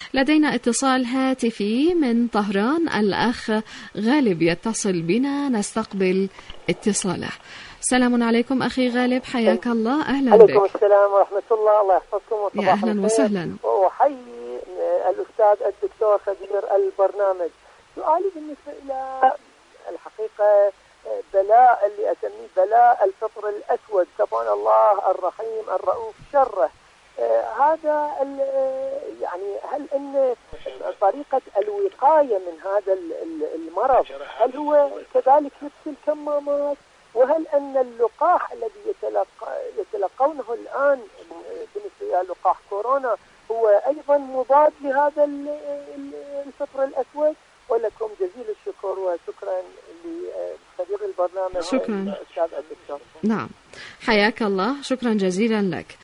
لدينا اتصال هاتفي من طهران، الأخ غالب يتصل بنا، نستقبل اتصاله. السلام عليكم أخي غالب، حياك الله، أهلا بك. عليكم السلام ورحمة الله، الله يحفظكم وصباح يا أهلا وسهلا. وأحيي الأستاذ الدكتور خبير البرنامج. سؤالي بالنسبة إلى الحقيقة بلاء اللي أسميه بلاء الفطر الأسود، كفان الله الرحيم الرؤوف شره، هذا يعني هل ان طريقة الوقاية من هذا المرض هل هو كذلك لبس الكمامات، وهل ان اللقاح الذي يتلقونه الآن بالنسبة إلى لقاح كورونا هو أيضا مضاد لهذا الفطر الأسود؟ ولكم جزيل الشكر وشكرا لخبير البرنامج. شكرا الأستاذ الدكتور. نعم، حياك الله، شكرا جزيلا لك.